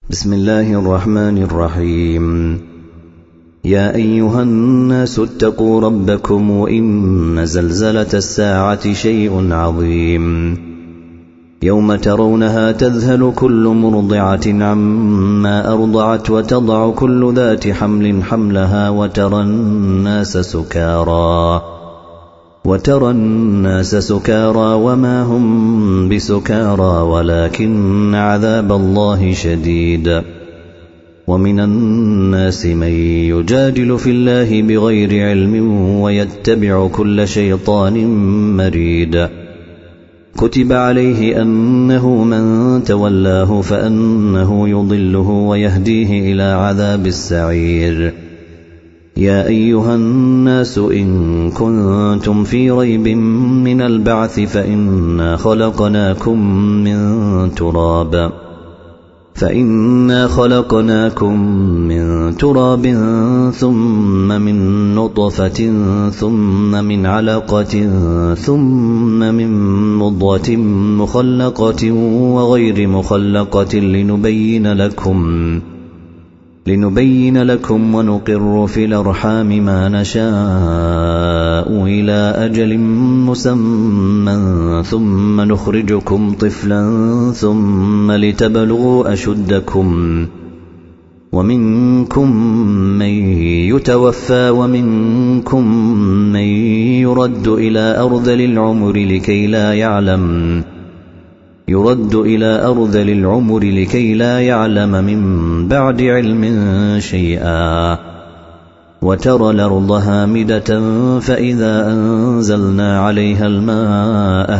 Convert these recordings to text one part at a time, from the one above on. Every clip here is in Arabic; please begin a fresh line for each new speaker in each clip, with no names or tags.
بسم الله الرحمن الرحيم. يا أيها الناس اتقوا ربكم إن زلزلة الساعة شيء عظيم يوم ترونها تذهل كل مرضعة عما أرضعت وتضع كل ذات حمل حملها وترى الناس سكارى وما هم بسكارى ولكن عذاب الله شديد. ومن الناس من يجادل في الله بغير علم ويتبع كل شيطان مريد. كتب عليه أنه من تولاه فأنه يضله ويهديه إلى عذاب السعير. يا أيها الناس إن كنتم في ريب من البعث فإنا خلقناكم من تراب ثم من نطفة ثم من علقة ثم من مضغة مخلقة وغير مخلقة لنبين لكم ونقر في الأرحام ما نشاء إلى أجل مسمى ثم نخرجكم طفلا ثم لتبلغوا أشدكم ومنكم من يتوفى ومنكم من يرد إلى أرذل العمر لكي لا يعلم من بعد علم شيئا. وترى الأرض هامدة فإذا أنزلنا عليها الماء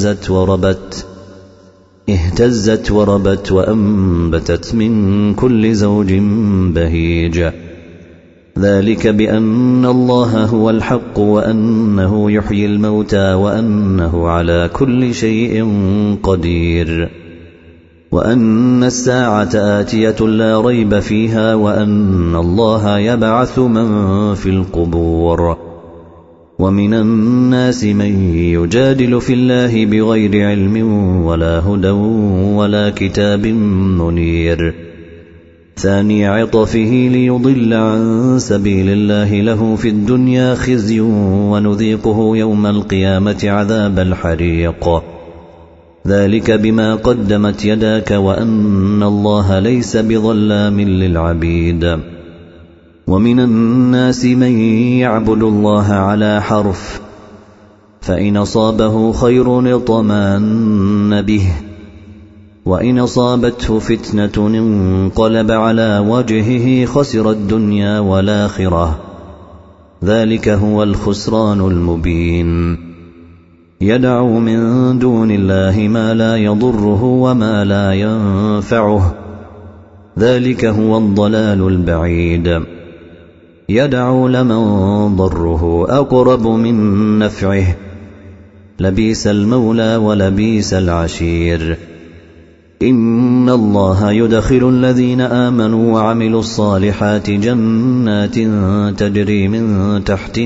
اهتزت وربت وأنبتت من كل زوج بهيج. ذلك بأن الله هو الحق وأنه يحيي الموتى وأنه على كل شيء قدير وأن الساعة آتية لا ريب فيها وأن الله يبعث من في القبور. ومن الناس من يجادل في الله بغير علم ولا هدى ولا كتاب منير. ثاني عطفه ليضل عن سبيل الله له في الدنيا خزي ونذيقه يوم القيامة عذاب الحريق. ذلك بما قدمت يداك وأن الله ليس بظلام للعبيد. ومن الناس من يعبد الله على حرف فإن أصابه خير اطمأن به وإن أصابته فتنة انقلب على وجهه خسر الدنيا والآخرة. ذلك هو الخسران المبين. يدعو من دون الله ما لا يضره وما لا ينفعه. ذلك هو الضلال البعيد. يدعو لمن ضره أقرب من نفعه لبئس المولى ولبئس العشير. إن الله يدخل الذين آمنوا وعملوا الصالحات جنات تجري من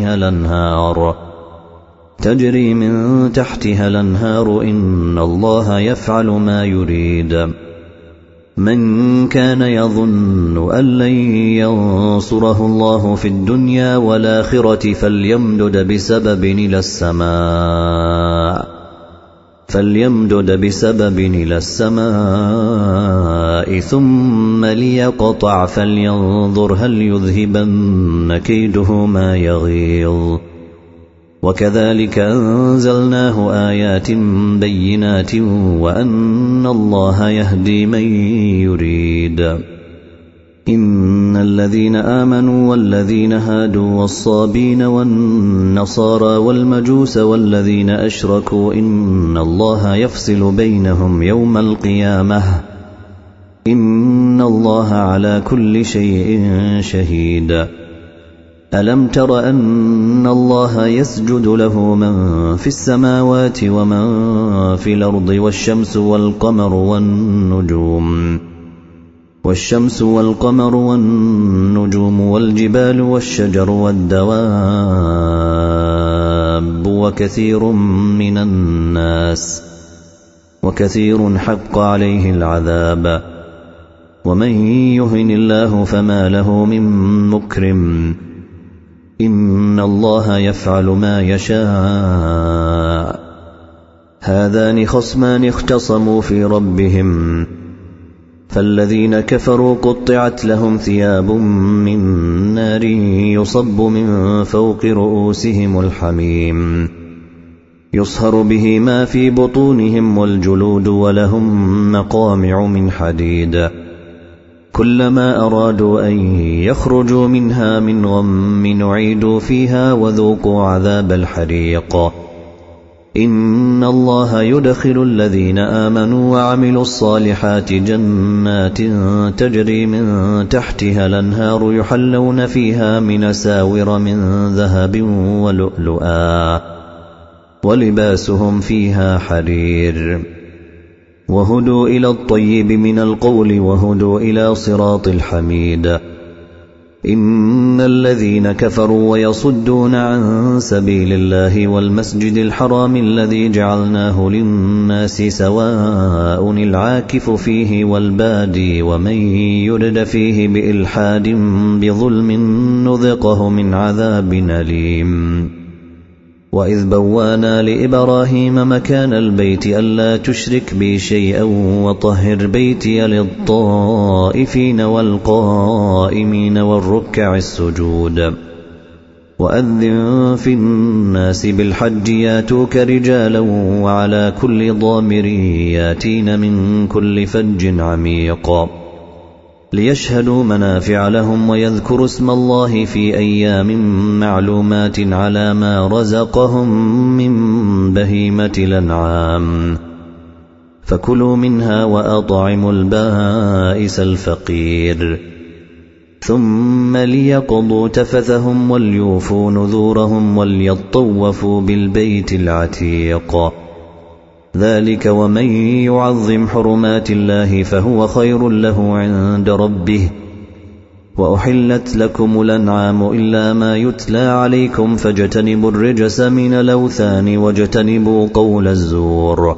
تحتها الأنهار إن الله يفعل ما يريد. من كان يظن أن لن ينصره الله في الدنيا والآخرة فليمدد بسبب إلى السماء ثم ليقطع فلينظر هل يذهبن كيده ما يغيظ. وكذلك أنزلناه آيات بينات وأن الله يهدي من يريد. إن الذين آمنوا والذين هادوا والصابين والنصارى والمجوس والذين أشركوا إن الله يفصل بينهم يوم القيامة إن الله على كل شيء شهيد. ألم تر أن الله يسجد له من في السماوات ومن في الأرض والشمس والقمر والنجوم والجبال والشجر والدواب وكثير حق عليه العذاب ومن يهن الله فما له من مكرم إن الله يفعل ما يشاء هذان خصمان اختصموا في ربهم فالذين كفروا قطعت لهم ثياب من نار يصب من فوق رؤوسهم الحميم يصهر به ما في بطونهم والجلود ولهم مقامع من حديد كلما أرادوا أن يخرجوا منها من غم نعيدوا فيها وذوقوا عذاب الحريق إن الله يدخل الذين آمنوا وعملوا الصالحات جنات تجري من تحتها الأنهار يحلون فيها من أساور من ذهب ولؤلؤا ولباسهم فيها حرير وهدوا إلى الطيب من القول وهدوا إلى صراط الحميد إن الذين كفروا ويصدون عن سبيل الله والمسجد الحرام الذي جعلناه للناس سواء العاكف فيه والبادي ومن يرد فيه بإلحاد بظلم نذقه من عذاب أليم وإذ بوانا لإبراهيم مكان البيت ألا تشرك بي شيئا وطهر بيتي للطائفين والقائمين والركع السجود وأذن في الناس بالحج ياتوك رجالا وعلى كل ضامر ياتين من كل فج عميق ليشهدوا منافع لهم ويذكروا اسم الله في أيام معلومات على ما رزقهم من بهيمة الأنعام فكلوا منها وأطعموا البائس الفقير ثم ليقضوا تفثهم وليوفوا نذورهم وليطوفوا بالبيت العتيق ذلك ومن يعظم حرمات الله فهو خير له عند ربه وأحلت لكم الأنعام إلا ما يتلى عليكم فاجتنبوا الرجس من الأوثان واجتنبوا قول الزور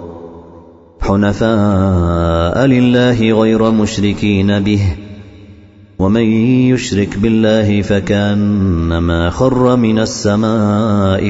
حنفاء لله غير مشركين به ومن يشرك بالله فكأنما خر من السماء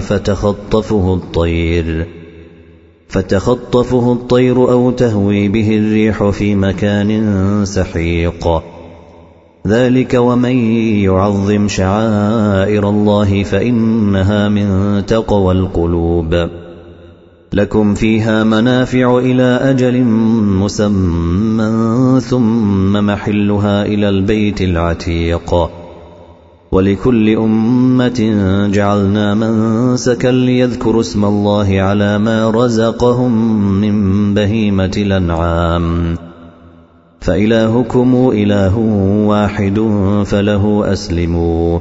فتخطفه الطير أو تهوي به الريح في مكان سحيق ذلك ومن يعظم شعائر الله فإنها من تقوى القلوب لكم فيها منافع إلى أجل مسمى ثم محلها إلى البيت العتيق ولكل أمة جعلنا منسكا ليذكروا اسم الله على ما رزقهم من بهيمة الأنعام فإلهكم إله واحد فله أسلموا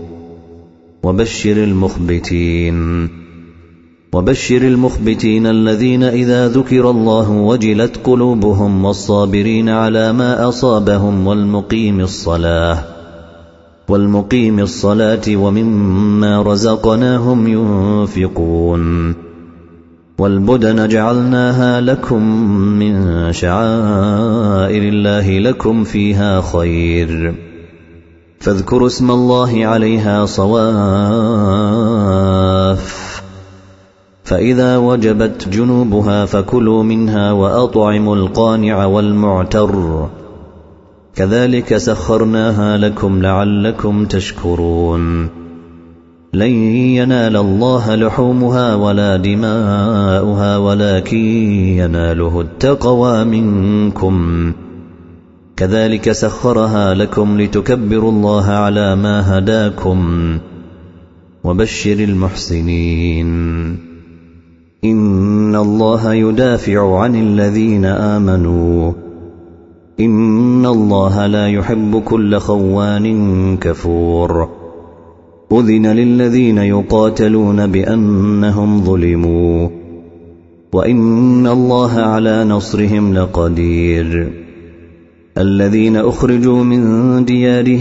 وبشر المخبتين الذين إذا ذكر الله وجلت قلوبهم والصابرين على ما أصابهم والمقيم الصلاة ومما رزقناهم ينفقون والبدن جعلناها لكم من شعائر الله لكم فيها خير فاذكروا اسم الله عليها صواف فإذا وجبت جنوبها فكلوا منها وأطعموا القانع والمعتر كذلك سخرناها لكم لعلكم تشكرون لن ينال الله لحومها ولا دماؤها ولكن يناله التقوى منكم كذلك سخرها لكم لتكبروا الله على ما هداكم وبشر المحسنين إن الله يدافع عن الذين آمنوا إن الله لا يحب كل خوان كفور أذن للذين يقاتلون بأنهم ظلموا وإن الله على نصرهم لقدير الذين أخرجوا من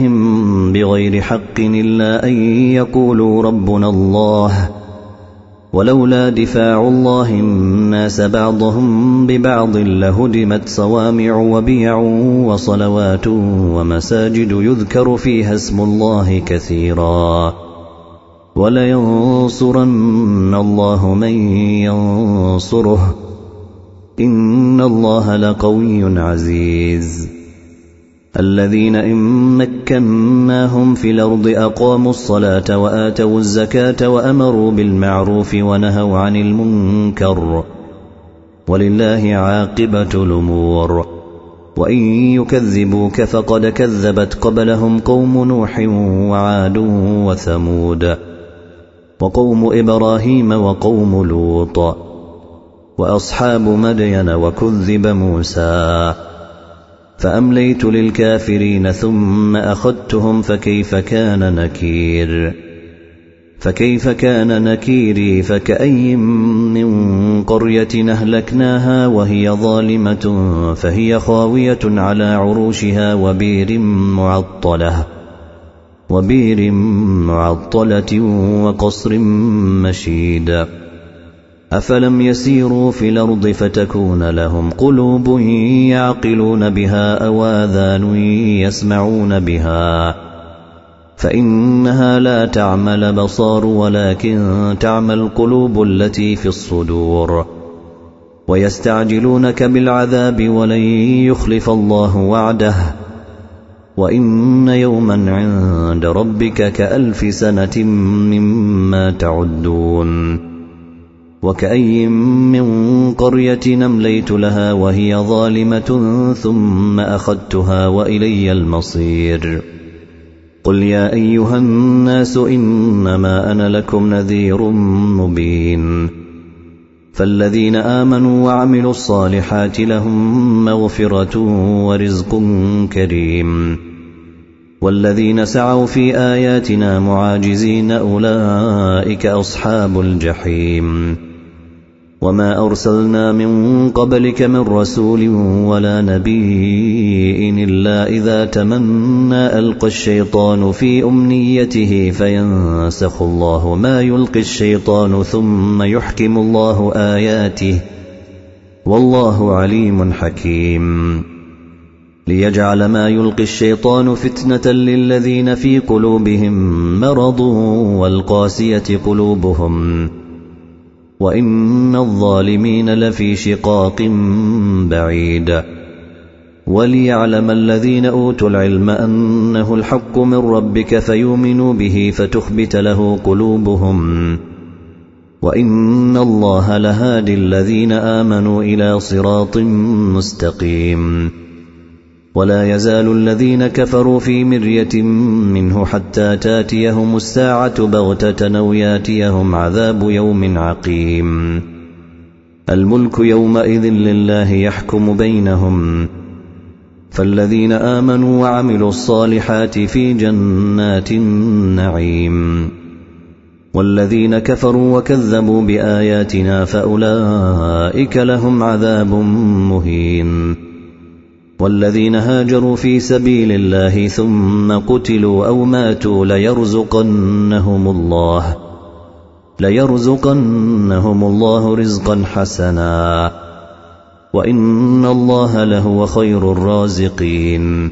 ديارهم بغير حق إلا أن يقولوا ربنا الله ولولا دفاع الله الناس بعضهم ببعض لهدمت صوامع وبيع وصلوات ومساجد يذكر فيها اسم الله كثيرا ولينصرن الله من ينصره إن الله لقوي عزيز. الذين إن مكناهم في الأرض أقاموا الصلاة وآتوا الزكاة وأمروا بالمعروف ونهوا عن المنكر ولله عاقبة الأمور. وإن يكذبوك فقد كذبت قبلهم قوم نوح وعاد وثمود وقوم إبراهيم وقوم لوط وأصحاب مدين وكذب موسى فأمليت للكافرين ثم أخذتهم فكيف كان نكيري فكأي من قرية أهلكناها وهي ظالمة فهي خاوية على عروشها وبير معطلة وقصر مشيد. أفلم يسيروا في الأرض فتكون لهم قلوب يعقلون بها أو آذان يسمعون بها فإنها لا تعمى الأبصار ولكن تعمى القلوب التي في الصدور. ويستعجلونك بالعذاب ولن يخلف الله وعده وإن يوما عند ربك كألف سنة مما تعدون. وكأي من قرية أمليت لها وهي ظالمة ثم أخذتها وإلي المصير. قل يا أيها الناس إنما أنا لكم نذير مبين. فالذين آمنوا وعملوا الصالحات لهم مغفرة ورزق كريم والذين سعوا في آياتنا معاجزين أولئك أصحاب الجحيم. وما أرسلنا من قبلك من رسول ولا نبي إلا إذا تمنى ألقى الشيطان في أمنيته فينسخ الله ما يلقي الشيطان ثم يحكم الله آياته والله عليم حكيم. ليجعل ما يلقي الشيطان فتنة للذين في قلوبهم مرض والقاسية قلوبهم وإن الظالمين لفي شقاق بعيد. وليعلم الذين أوتوا العلم أنه الحق من ربك فيؤمنوا به فتخبت له قلوبهم وإن الله لهادي الذين آمنوا إلى صراط مستقيم. ولا يزال الذين كفروا في مرية منه حتى تاتيهم الساعة بغتة أو ياتيهم عذاب يوم عقيم. الملك يومئذ لله يحكم بينهم فالذين آمنوا وعملوا الصالحات في جنات النعيم والذين كفروا وكذبوا بآياتنا فأولئك لهم عذاب مهين. والذين هاجروا في سبيل الله ثم قتلوا أو ماتوا ليرزقنهم الله رزقا حسنا وإن الله لهو خير الرازقين.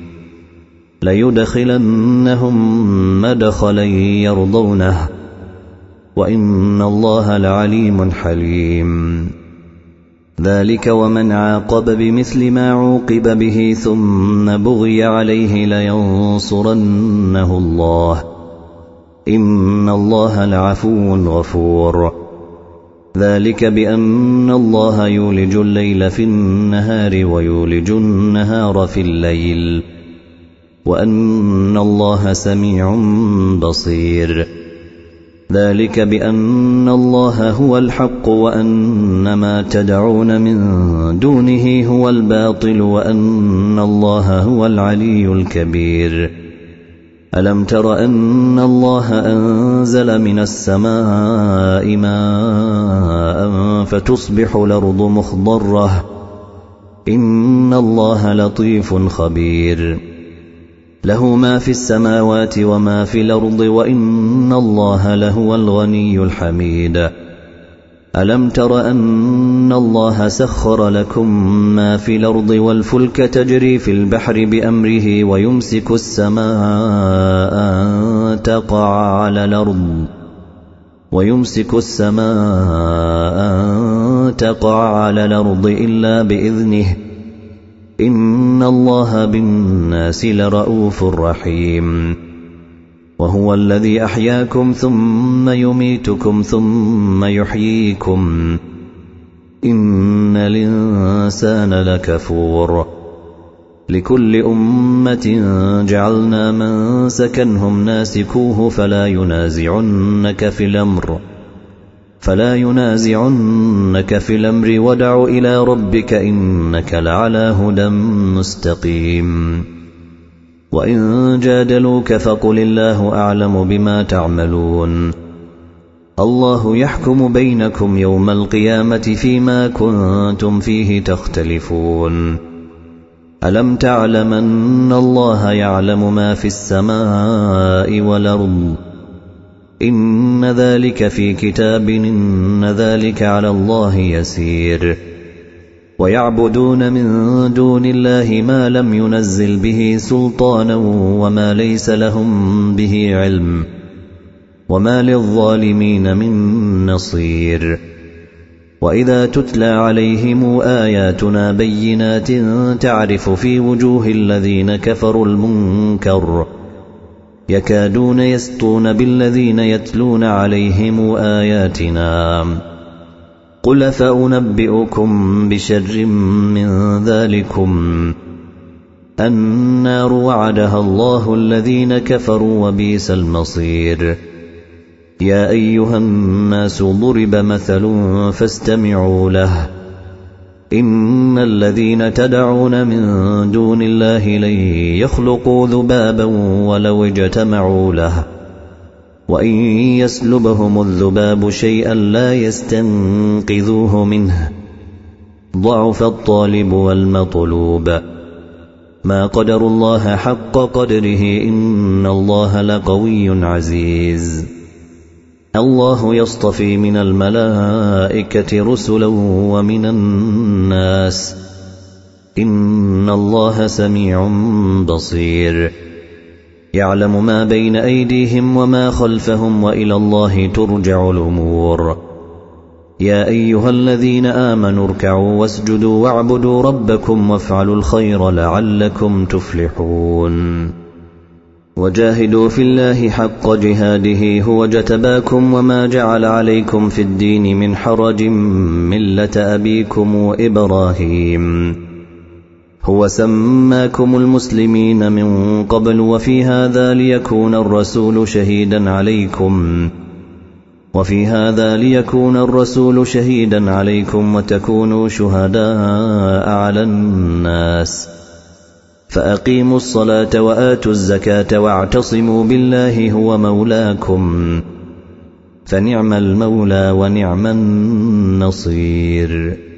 ليدخلنهم مدخلا يرضونه وإن الله لعليم حليم. ذلك ومن عاقب بمثل ما عوقب به ثم بغي عليه لينصرنه الله إن الله لعفو غفور. ذلك بأن الله يولج الليل في النهار ويولج النهار في الليل وأن الله سميع بصير. ذلك بأن الله هو الحق وأن ما تدعون من دونه هو الباطل وأن الله هو العلي الكبير. ألم تر أن الله أنزل من السماء ماء فتصبح الأرض مخضرة إن الله لطيف خبير. له ما في السماوات وما في الأرض وإن الله لهو الغني الحميد. ألم تر أن الله سخر لكم ما في الأرض والفلك تجري في البحر بأمره ويمسك السماء أن تقع على الأرض إلا بإذنه إن الله بالناس لرؤوف رحيم وهو الذي أحياكم ثم يميتكم ثم يحييكم إن الإنسان لكفور لكل أمة جعلنا من سكنهم ناسكوه فلا ينازعنك في الأمر ودع إلى ربك إنك لعلى هدى مستقيم وإن جادلوك فقل الله أعلم بما تعملون الله يحكم بينكم يوم القيامة فيما كنتم فيه تختلفون ألم تعلم أن الله يعلم ما في السماء والأرض إن ذلك في كتاب إن ذلك على الله يسير ويعبدون من دون الله ما لم ينزل به سلطانا وما ليس لهم به علم وما للظالمين من نصير وإذا تتلى عليهم آياتنا بينات تعرف في وجوه الذين كفروا المنكر يكادون يسطون بالذين يتلون عليهم آياتنا قل فأنبئكم بشر من ذلكم النار وعدها الله الذين كفروا وبئس المصير يا أيها الناس ضرب مثل فاستمعوا له إن الذين تدعون من دون الله لن يخلقوا ذبابا ولو اجتمعوا له وإن يسلبهم الذباب شيئا لا يستنقذوه منه ضعف الطالب والمطلوب ما قدر الله حق قدره إن الله لقوي عزيز الله يصطفي من الملائكة رسلا ومن الناس إن الله سميع بصير يعلم ما بين أيديهم وما خلفهم وإلى الله ترجع الأمور يا أيها الذين آمنوا اركعوا واسجدوا واعبدوا ربكم وافعلوا الخير لعلكم تفلحون وجاهدوا في الله حق جهاده هو اجتباكم وما جعل عليكم في الدين من حرج ملة أبيكم إبراهيم هو سماكم المسلمين من قبل وفي هذا ليكون الرسول شهيدا عليكم وتكونوا شهداء على الناس فأقيموا الصلاة وآتوا الزكاة واعتصموا بالله هو مولاكم فنعم المولى ونعم النصير